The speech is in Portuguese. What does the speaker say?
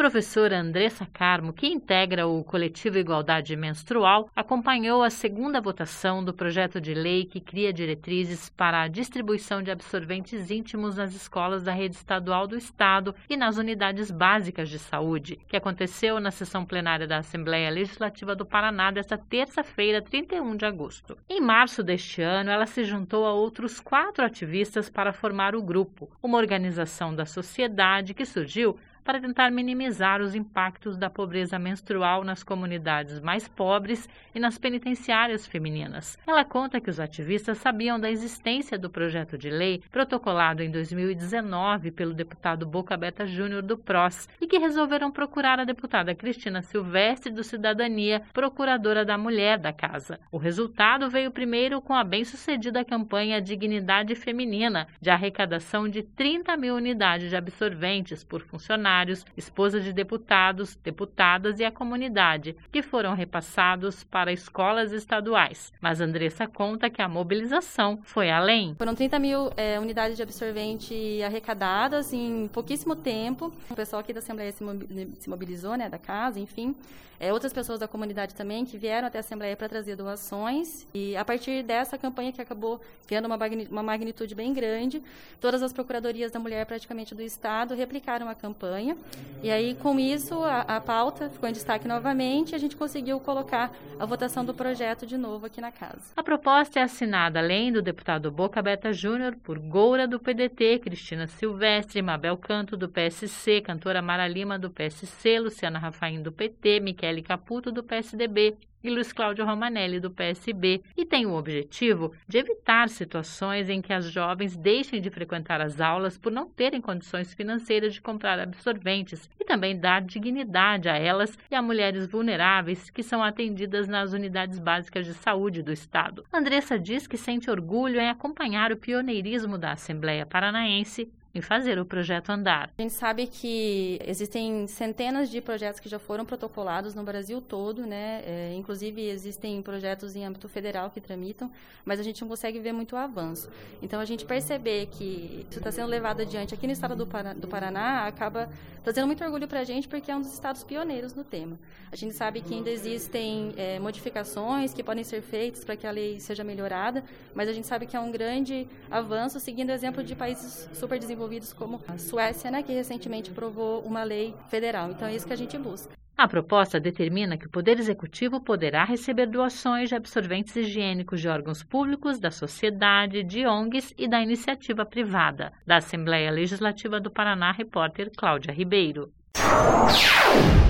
professora Andressa Carmo, que integra o Coletivo Igualdade Menstrual, acompanhou a segunda votação do projeto de lei que cria diretrizes para a distribuição de absorventes íntimos nas escolas da rede estadual do Estado e nas unidades básicas de saúde, que aconteceu na sessão plenária da Assembleia Legislativa do Paraná desta terça-feira, 31 de agosto. Em março deste ano, ela se juntou a outros 4 ativistas para formar o Grupo, uma organização da sociedade que surgiu para tentar minimizar os impactos da pobreza menstrual nas comunidades mais pobres e nas penitenciárias femininas. Ela conta que os ativistas sabiam da existência do projeto de lei protocolado em 2019 pelo deputado Boca Aberta Júnior do PROS e que resolveram procurar a deputada Cristina Silvestre do Cidadania, procuradora da mulher da casa. O resultado veio primeiro com a bem-sucedida campanha Dignidade Feminina, de arrecadação de 30 mil unidades de absorventes por funcionários, esposas de deputados, deputadas e a comunidade, que foram repassados para escolas estaduais. Mas Andressa conta que a mobilização foi além. Foram 30 mil unidades de absorvente arrecadadas em pouquíssimo tempo. O pessoal aqui da Assembleia se mobilizou, da casa, enfim. Outras pessoas da comunidade também que vieram até a Assembleia para trazer doações. E a partir dessa campanha que acabou tendo uma magnitude bem grande, todas as procuradorias da mulher praticamente do Estado replicaram a campanha. E aí, com isso, a pauta ficou em destaque novamente e a gente conseguiu colocar a votação do projeto de novo aqui na casa. A proposta é assinada, além do deputado Boca Aberta Júnior, por Goura, do PDT, Cristina Silvestre, Mabel Canto, do PSC, cantora Mara Lima, do PSC, Luciana Rafaim, do PT, Michele Caputo, do PSDB, e Luiz Cláudio Romanelli, do PSB, e tem o objetivo de evitar situações em que as jovens deixem de frequentar as aulas por não terem condições financeiras de comprar absorventes e também dar dignidade a elas e a mulheres vulneráveis que são atendidas nas unidades básicas de saúde do Estado. Andressa diz que sente orgulho em acompanhar o pioneirismo da Assembleia Paranaense em fazer o projeto andar. A gente sabe que existem centenas de projetos que já foram protocolados no Brasil todo, inclusive existem projetos em âmbito federal que tramitam, mas a gente não consegue ver muito avanço. Então, a gente perceber que isso está sendo levado adiante aqui no estado do Paraná acaba trazendo muito orgulho para a gente, porque é um dos estados pioneiros no tema. A gente sabe que ainda existem modificações que podem ser feitas para que a lei seja melhorada, mas a gente sabe que é um grande avanço, seguindo o exemplo de países super desenvolvidos como a Suécia, que recentemente aprovou uma lei federal. Então, é isso que a gente busca. A proposta determina que o Poder Executivo poderá receber doações de absorventes higiênicos de órgãos públicos, da sociedade, de ONGs e da iniciativa privada. Da Assembleia Legislativa do Paraná, repórter Cláudia Ribeiro.